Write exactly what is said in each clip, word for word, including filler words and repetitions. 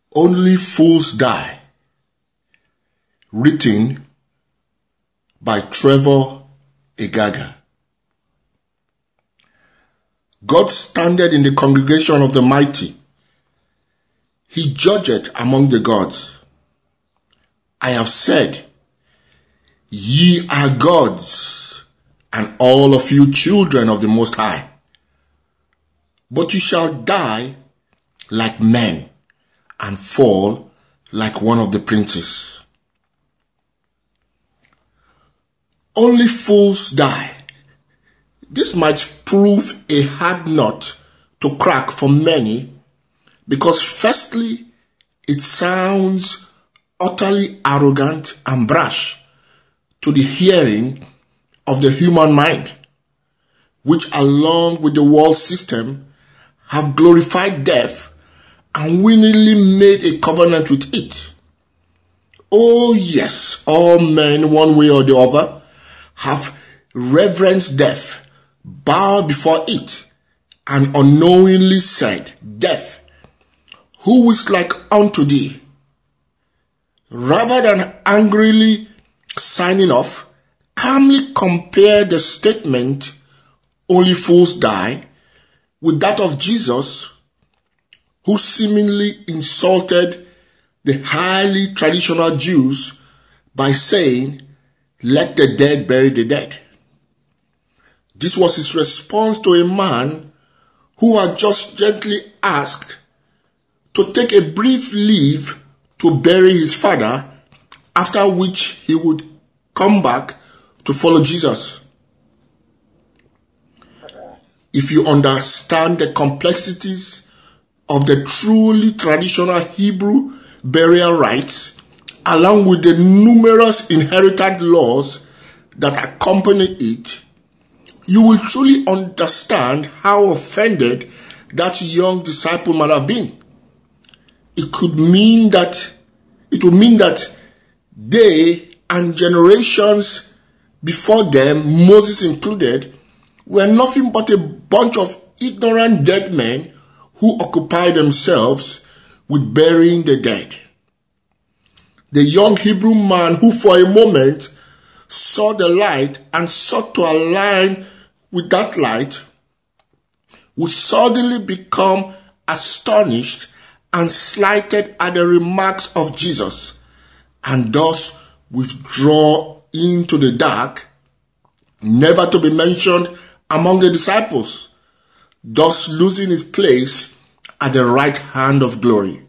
Only Fools Die, written by Trevor Egaga. God standeth in the congregation of the mighty. He judgeth among the gods. I have said, ye are gods, and all of you children of the Most High. But you shall die like men, and fall like one of the princes. Only fools die. This might prove a hard nut to crack for many, because firstly, it sounds utterly arrogant and brash to the hearing of the human mind, which along with the world system have glorified death and willingly made a covenant with it. Oh yes, all men, one way or the other, have reverenced death, bowed before it, and unknowingly said, Death, who is like unto thee? Rather than angrily signing off, calmly compare the statement, only fools die, with that of Jesus, who seemingly insulted the highly traditional Jews by saying, let the dead bury the dead. This was his response to a man who had just gently asked to take a brief leave to bury his father, after which he would come back to follow Jesus. If you understand the complexities of the truly traditional Hebrew burial rites, along with the numerous inherited laws that accompany it, you will truly understand how offended that young disciple might have been. It could mean that, it would mean that they and generations before them, Moses included, were nothing but a bunch of ignorant dead men who occupied themselves with burying the dead. The young Hebrew man who for a moment saw the light and sought to align with that light would suddenly become astonished and slighted at the remarks of Jesus, and thus withdraw into the dark, never to be mentioned among the disciples, thus losing his place at the right hand of glory.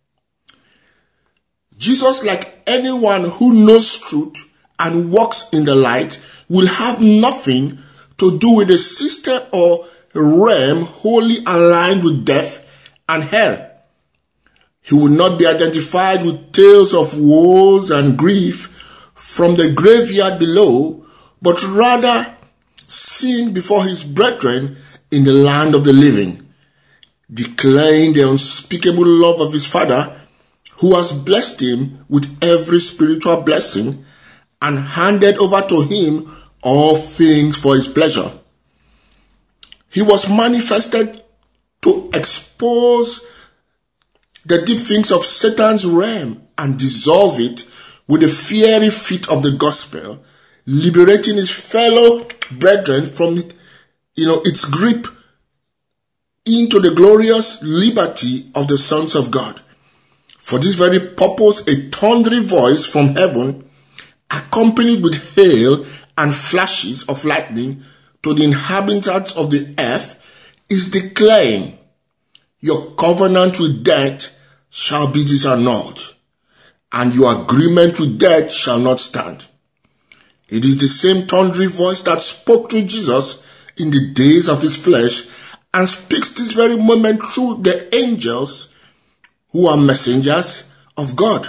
Jesus, like anyone who knows truth and walks in the light, will have nothing to do with a system or realm wholly aligned with death and hell. He will not be identified with tales of woes and grief from the graveyard below, but rather seen before his brethren in the land of the living, declaring the unspeakable love of his Father, who has blessed him with every spiritual blessing and handed over to him all things for his pleasure. He was manifested to expose the deep things of Satan's realm and dissolve it with the fiery feet of the gospel, liberating his fellow brethren from it, you know, its grip into the glorious liberty of the sons of God. For this very purpose, a thundering voice from heaven, accompanied with hail and flashes of lightning to the inhabitants of the earth, is declaring, your covenant with death shall be disannulled, and your agreement with death shall not stand. It is the same thundering voice that spoke to Jesus in the days of his flesh and speaks this very moment through the angels who are messengers of God,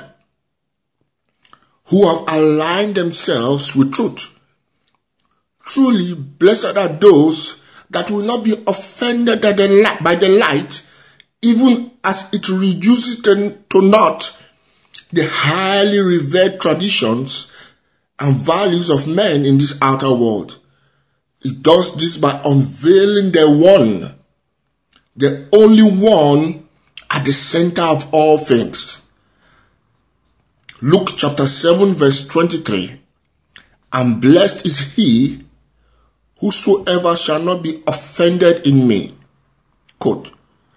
who have aligned themselves with truth. Truly, blessed are those that will not be offended by the light, even as it reduces to naught the highly revered traditions and values of men in this outer world. It does this by unveiling the one, the only one at the center of all things. Luke chapter seven verse twenty-three. And blessed is he whosoever shall not be offended in me. Quote.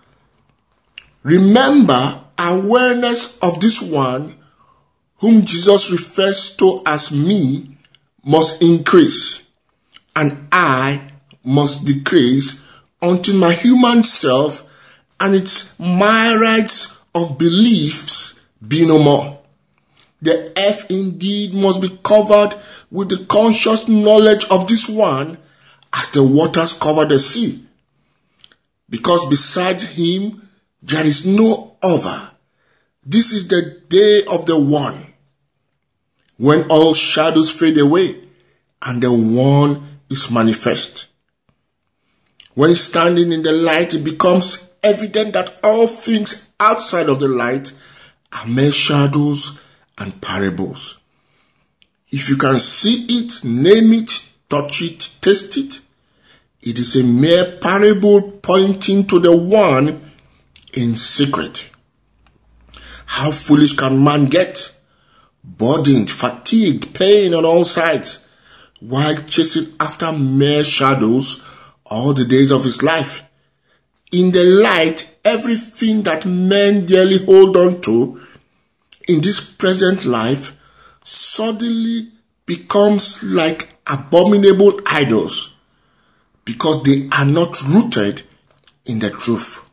Remember, awareness of this one whom Jesus refers to as me must increase, and I must decrease until my human self and its myriads of beliefs be no more. The earth indeed must be covered with the conscious knowledge of this one as the waters cover the sea. Because besides him, there is no other. This is the day of the one, when all shadows fade away and the one is manifest. When standing in the light, it becomes evident that all things outside of the light are mere shadows and parables. If you can see it, name it, touch it, taste it, it is a mere parable pointing to the one in secret. How foolish can man get? Burdened, fatigued, pain on all sides, while chasing after mere shadows all the days of his life. In the light, everything that men dearly hold on to in this present life suddenly becomes like abominable idols, because they are not rooted in the truth.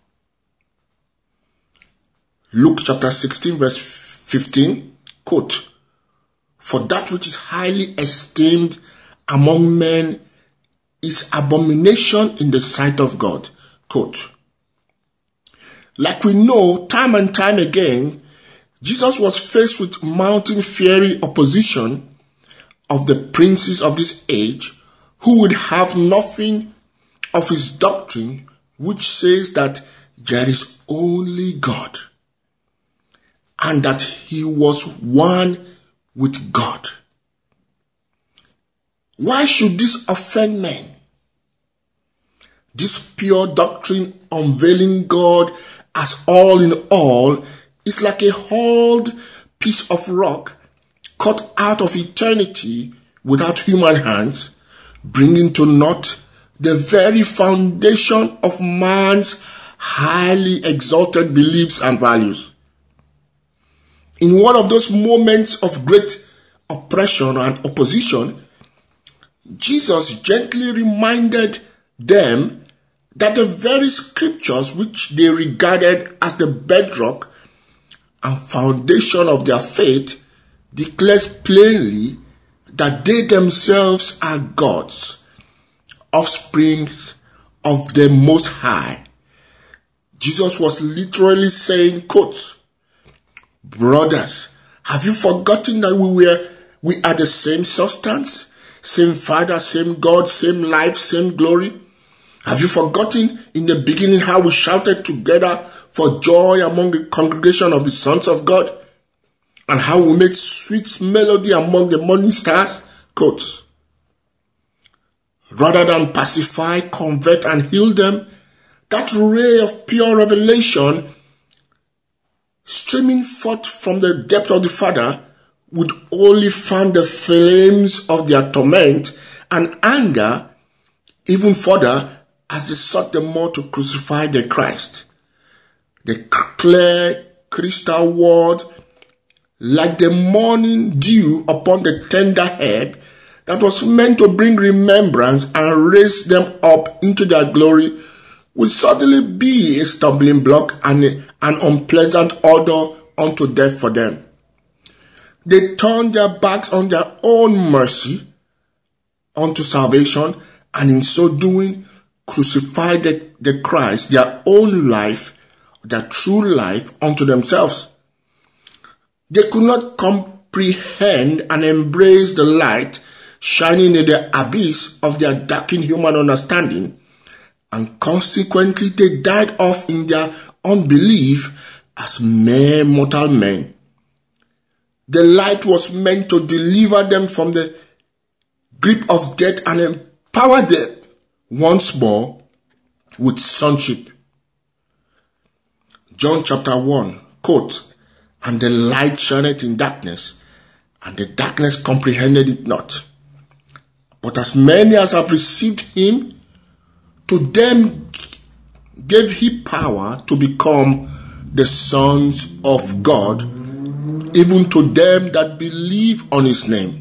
Luke chapter sixteen verse fifteen, quote, for that which is highly esteemed among men is abomination in the sight of God. Quote. Like we know, time and time again, Jesus was faced with mounting fiery opposition of the princes of this age, who would have nothing of his doctrine, which says that there is only God, and that he was one with God. Why should this offend men? This pure doctrine unveiling God as all in all is like a hauled piece of rock cut out of eternity without human hands, bringing to naught the very foundation of man's highly exalted beliefs and values. In one of those moments of great oppression and opposition, Jesus gently reminded them that the very scriptures which they regarded as the bedrock and foundation of their faith declares plainly that they themselves are gods, offsprings of the Most High. Jesus was literally saying, quote, brothers, have you forgotten that we were we are the same substance, same Father, same God, same life, same glory? Have you forgotten in the beginning how we shouted together for joy among the congregation of the sons of God, and how we made sweet melody among the morning stars? Quote. Rather than pacify, convert, and heal them, that ray of pure revelation streaming forth from the depth of the Father would only fan the flames of their torment and anger even further as they sought the more to crucify the Christ. The clear crystal word, like the morning dew upon the tender herb, that was meant to bring remembrance and raise them up into their glory, would suddenly be a stumbling block and an unpleasant odor unto death for them. They turned their backs on their own mercy unto salvation, and in so doing crucified the, the Christ, their own life, their true life, unto themselves. They could not comprehend and embrace the light shining in the abyss of their darkened human understanding, and consequently they died off in their unbelief as mere mortal men. The light was meant to deliver them from the grip of death and empower them once more with sonship. John chapter one, quote, "And the light shineth in darkness, and the darkness comprehended it not. But as many as have received him, to them gave he power to become the sons of God, even to them that believe on his name."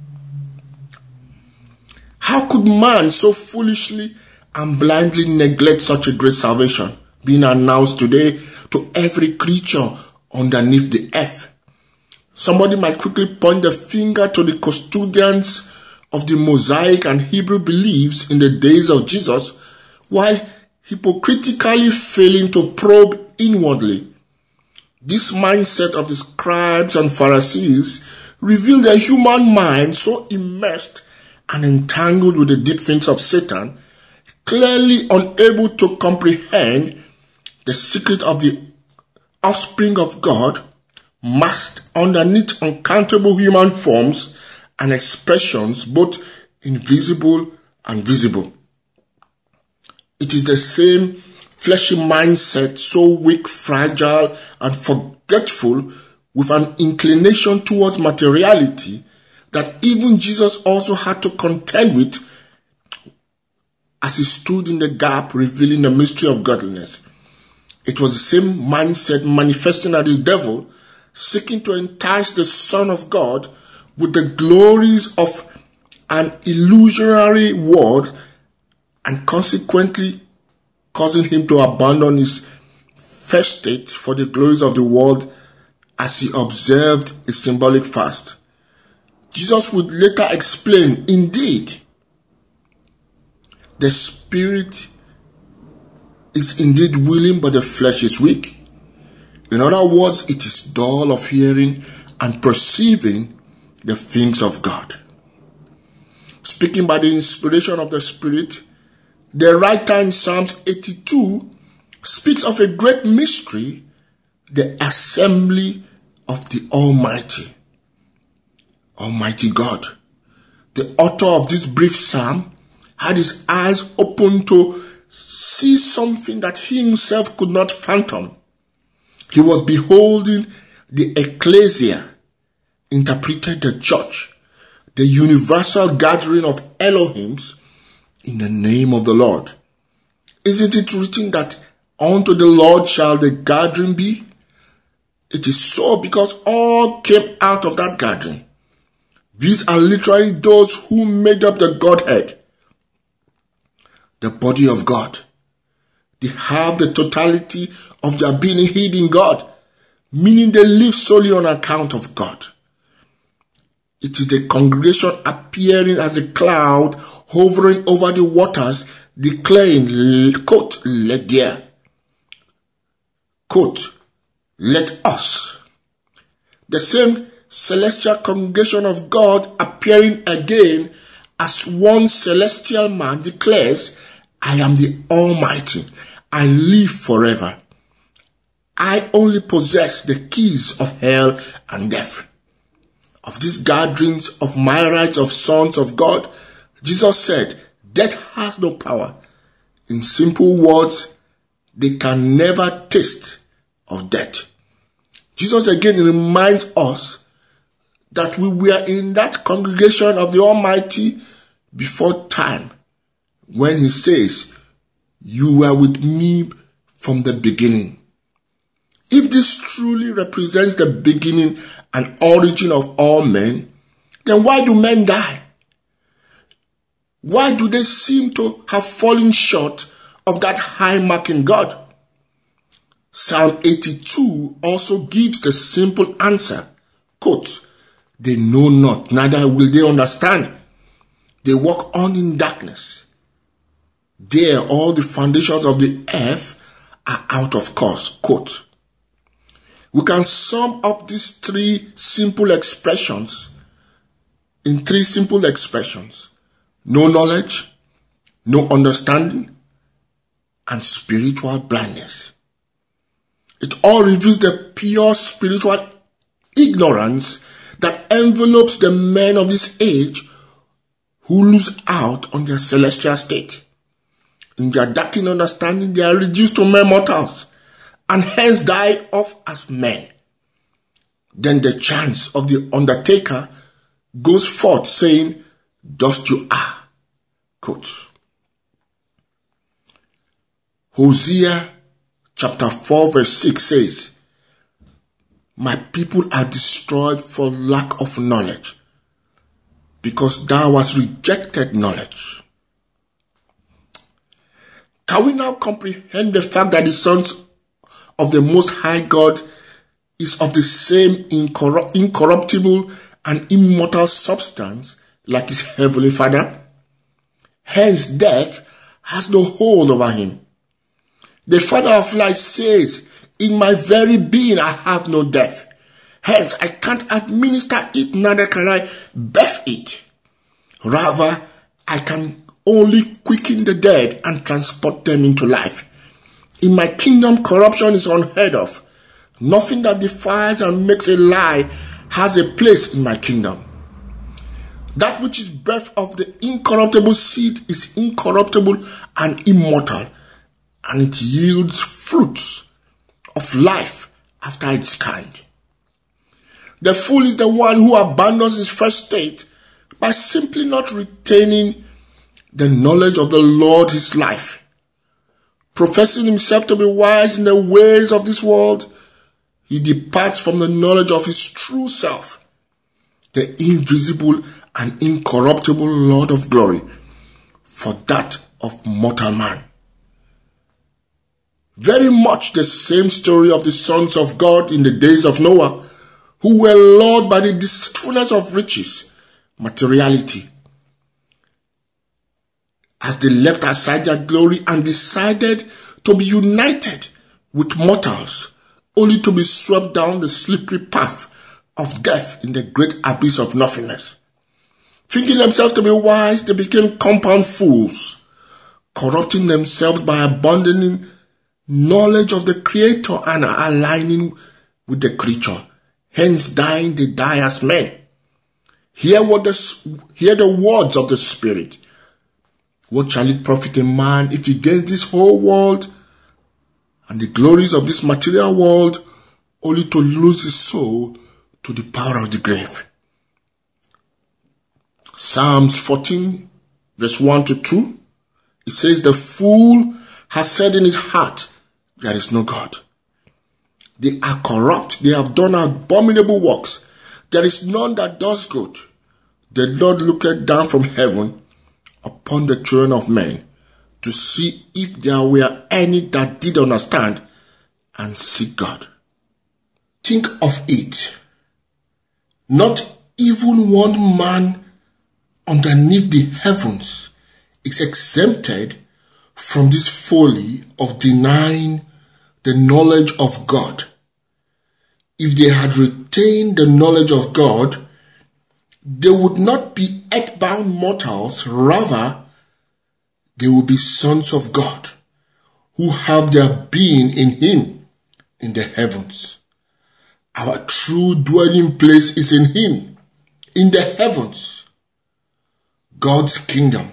How could man so foolishly and blindly neglect such a great salvation being announced today to every creature underneath the earth? Somebody might quickly point the finger to the custodians of the Mosaic and Hebrew beliefs in the days of Jesus, while hypocritically failing to probe inwardly. This mindset of the scribes and Pharisees revealed a human mind so immersed and entangled with the deep things of Satan, clearly unable to comprehend the secret of the offspring of God, masked underneath uncountable human forms and expressions, both invisible and visible. It is the same fleshy mindset, so weak, fragile, and forgetful, with an inclination towards materiality, that even Jesus also had to contend with as he stood in the gap revealing the mystery of godliness. It was the same mindset manifesting as the devil, seeking to entice the Son of God with the glories of an illusionary world, and consequently causing him to abandon his first state for the glories of the world as he observed a symbolic fast. Jesus would later explain, indeed, the spirit is indeed willing, but the flesh is weak. In other words, it is dull of hearing and perceiving the things of God. Speaking by the inspiration of the Spirit, the writer in Psalms eighty-two speaks of a great mystery, the assembly of the Almighty. Almighty God. The author of this brief psalm had his eyes open to see something that he himself could not fathom. He was beholding the ecclesia, interpreted the church, the universal gathering of Elohims in the name of the Lord. Isn't it written that unto the Lord shall the gathering be? It is so because all came out of that gathering. These are literally those who made up the Godhead, the body of God. They have the totality of their being hid in God, meaning they live solely on account of God. It is the congregation appearing as a cloud hovering over the waters, declaring, quote, "Let there," quote, "let us." The same celestial congregation of God appearing again as one celestial man declares, "I am the Almighty. I live forever. I only possess the keys of hell and death." Of these gatherings of myriads of sons of God, Jesus said, death has no power. In simple words, they can never taste of death. Jesus again reminds us that we were in that congregation of the Almighty before time, when he says, "You were with me from the beginning." If this truly represents the beginning and origin of all men, then why do men die? Why do they seem to have fallen short of that high mark in God? Psalm eighty-two also gives the simple answer, quote, "They know not, neither will they understand. They walk on in darkness. There all the foundations of the earth are out of course," quote. We can sum up these three simple expressions in three simple expressions: no knowledge, no understanding, and spiritual blindness. It all reveals the pure spiritual ignorance that envelopes the men of this age who lose out on their celestial state. In their darkened understanding, they are reduced to mere mortals, and hence die off as men. Then the chant of the undertaker goes forth saying, dust you are. Quote. Hosea chapter four verse six says, my people are destroyed for lack of knowledge, because thou hast rejected knowledge. Can we now comprehend the fact that the sons of the Most High God is of the same incorrupt, incorruptible and immortal substance like his heavenly Father? Hence death has no hold over him. The Father of light says, in my very being I have no death. Hence I can't administer it, neither can I birth it. Rather, I can only quicken the dead and transport them into life. In my kingdom, corruption is unheard of. Nothing that defiles and makes a lie has a place in my kingdom. That which is birth of the incorruptible seed is incorruptible and immortal, and it yields fruits of life after its kind. The fool is the one who abandons his first state by simply not retaining the knowledge of the Lord his life. Professing himself to be wise in the ways of this world, he departs from the knowledge of his true self, the invisible and incorruptible Lord of glory, for that of mortal man. Very much the same story of the sons of God in the days of Noah, who were lured by the deceitfulness of riches, materiality, as they left aside their glory and decided to be united with mortals, only to be swept down the slippery path of death in the great abyss of nothingness. Thinking themselves to be wise, they became compound fools, corrupting themselves by abandoning knowledge of the Creator and aligning with the creature. Hence dying, they die as men. Hear, what the, hear the words of the Spirit. What shall it profit a man if he gains this whole world and the glories of this material world, only to lose his soul to the power of the grave? Psalms fourteen, verse one to two, it says, the fool has said in his heart, there is no God. They are corrupt, they have done abominable works. There is none that does good. The Lord looketh down from heaven upon the children of men to see if there were any that did understand and seek God. Think of it. Not even one man underneath the heavens is exempted from this folly of denying the knowledge of God. If they had retained the knowledge of God, they would not be earthbound mortals, rather they will be sons of God, who have their being in him in the heavens. Our true dwelling place is in him, in the heavens, God's kingdom.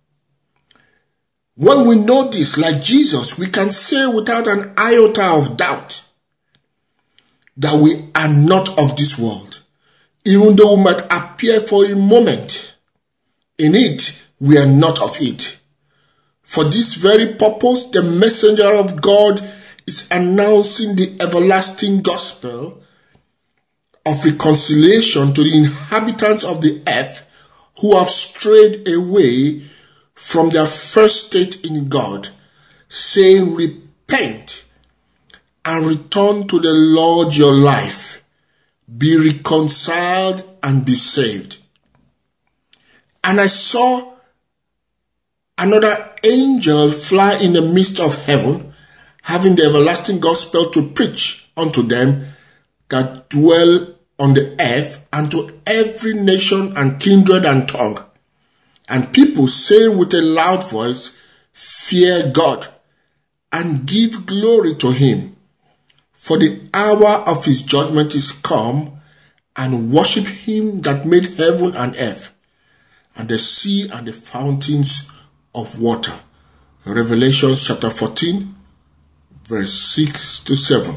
When we know this, like Jesus, we can say without an iota of doubt that we are not of this world, even though we might appear for a moment in it, we are not of it. For this very purpose, the messenger of God is announcing the everlasting gospel of reconciliation to the inhabitants of the earth who have strayed away from their first state in God, saying, repent and return to the Lord your life. Be reconciled and be saved. And I saw another angel fly in the midst of heaven, having the everlasting gospel to preach unto them that dwell on the earth, and to every nation and kindred and tongue. And people saying with a loud voice, fear God and give glory to him, for the hour of his judgment is come, and worship him that made heaven and earth, and the sea and the fountains of water. Revelation chapter fourteen, verse six to seven.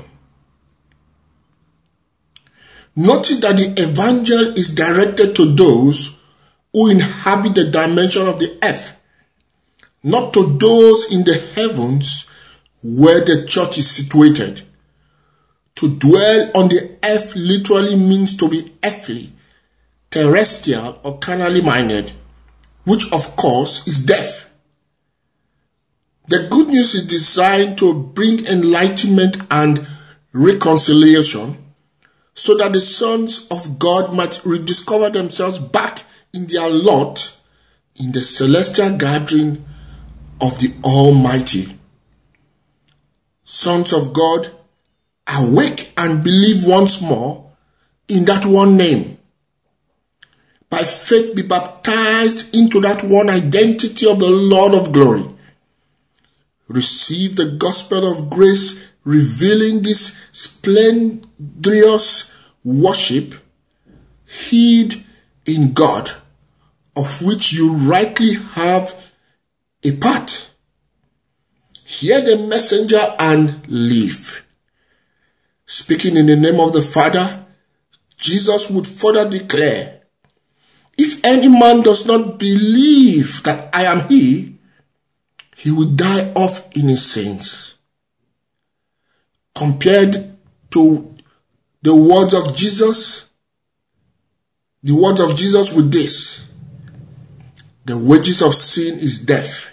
Notice that the evangel is directed to those who inhabit the dimension of the earth, not to those in the heavens where the church is situated. To dwell on the earth literally means to be earthly, terrestrial, or carnally minded, which of course is death. The good news is designed to bring enlightenment and reconciliation so that the sons of God might rediscover themselves back in their lot in the celestial gathering of the Almighty. Sons of God, awake and believe once more in that one name. By faith be baptized into that one identity of the Lord of glory. Receive the gospel of grace revealing this splendorous worship hid in God, of which you rightly have a part. Hear the messenger and live. Speaking in the name of the Father, Jesus would further declare, if any man does not believe that I am he, he will die off in his sins. Compared to the words of Jesus, the words of Jesus with this: the wages of sin is death.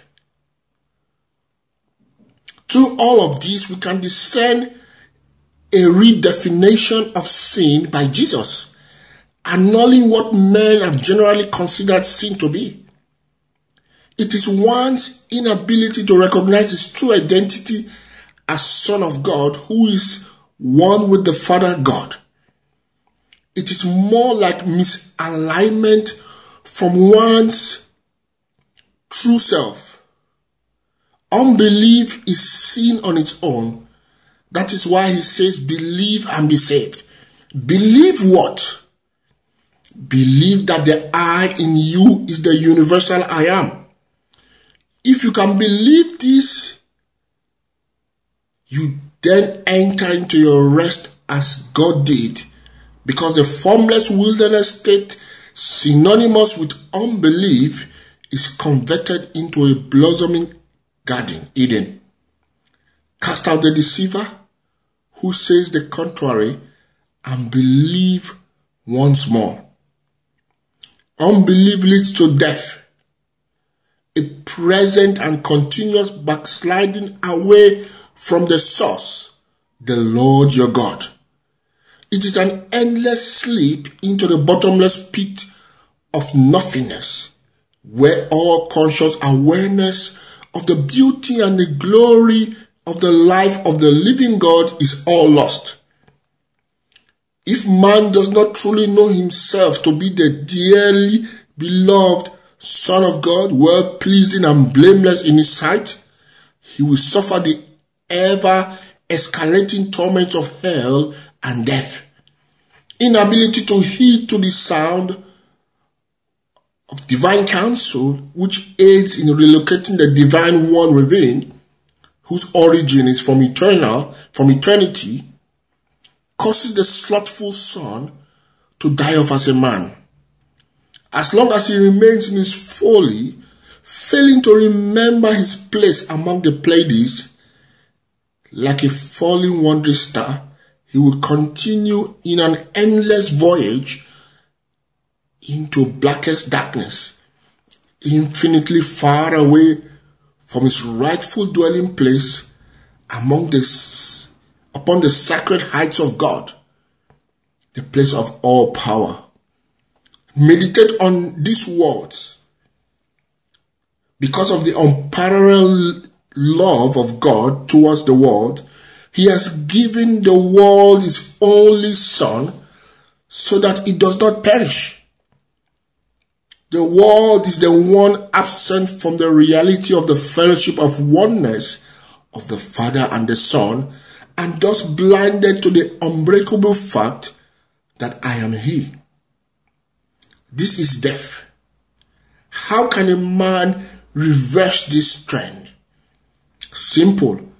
Through all of this, we can discern a redefinition of sin by Jesus, annulling what men have generally considered sin to be. It is one's inability to recognize his true identity as Son of God, who is one with the Father God. It is more like misalignment from one's true self. Unbelief is sin on its own. That is why he says, believe and be saved. Believe what? Believe that the I in you is the universal I am. If you can believe this, you then enter into your rest as God did, because the formless wilderness state, synonymous with unbelief, is converted into a blossoming garden, Eden. Cast out the deceiver who says the contrary, and believe once more. Unbelief leads to death, a present and continuous backsliding away from the source, the Lord your God. It is an endless sleep into the bottomless pit of nothingness, where all conscious awareness of the beauty and the glory of the life of the living God is all lost. If man does not truly know himself to be the dearly beloved Son of God, well-pleasing and blameless in his sight, he will suffer the ever-escalating torments of hell and death. Inability to heed to the sound of divine counsel, which aids in relocating the divine one within, whose origin is from eternal, from eternity, causes the slothful son to die off as a man. As long as he remains in his folly, failing to remember his place among the Pleiades, like a falling wandering star, he will continue in an endless voyage into blackest darkness, infinitely far away from his rightful dwelling place among the, upon the sacred heights of God, the place of all power. Meditate on these words. Because of the unparalleled love of God towards the world, he has given the world his only Son, so that it does not perish. The world is the one absent from the reality of the fellowship of oneness of the Father and the Son, and thus blinded to the unbreakable fact that I am he. This is death. How can a man reverse this trend? Simple.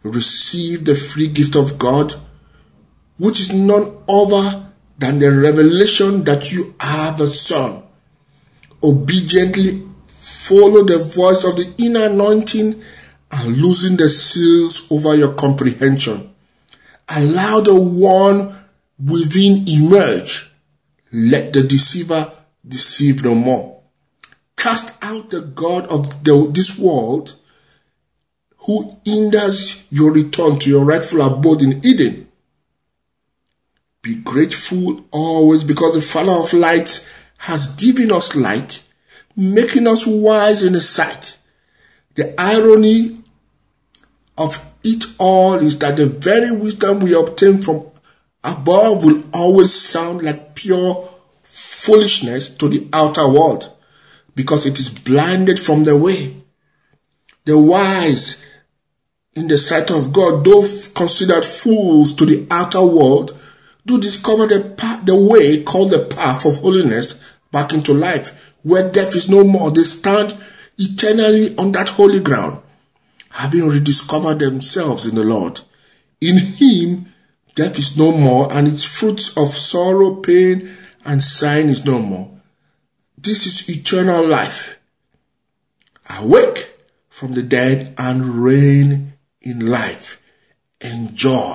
receive the free gift of God, which is none other than the revelation that you are the Son. Obediently follow the voice of the inner anointing and loosen the seals over your comprehension. Allow the one within emerge. Let the deceiver deceive no more. Cast out the god of the, this world who hinders your return to your rightful abode in Eden. Be grateful always, because the Father of light has given us light, making us wise in His sight. The irony of it all is that the very wisdom we obtain from above will always sound like pure foolishness to the outer world, because it is blinded from the way. The wise in the sight of God, though considered fools to the outer world, do discover the path, the way called the path of holiness back into life, where death is no more. They stand eternally on that holy ground, having rediscovered themselves in the Lord. In Him, death is no more, and its fruits of sorrow, pain, and sighing is no more. This is eternal life. Awake from the dead and reign in life. Enjoy.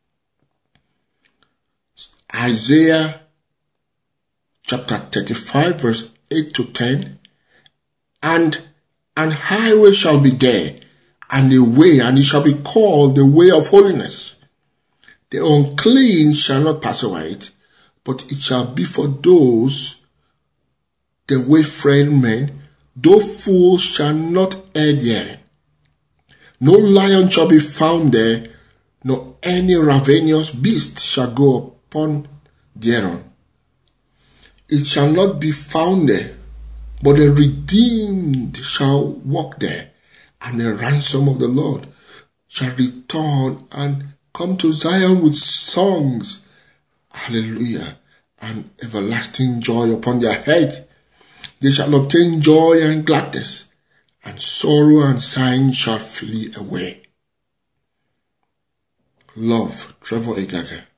Isaiah chapter thirty-five, verse eight to ten. And an highway shall be there, and a way, and it shall be called the way of holiness. The unclean shall not pass over it, but it shall be for those, the wayfaring men, though fools shall not err therein. No lion shall be found there, nor any ravenous beast shall go upon thereon. It shall not be found there, but the redeemed shall walk there, and the ransom of the Lord shall return and come to Zion with songs, hallelujah, and everlasting joy upon their head. They shall obtain joy and gladness, and sorrow and sighing shall flee away. Love, Trevor Egaga.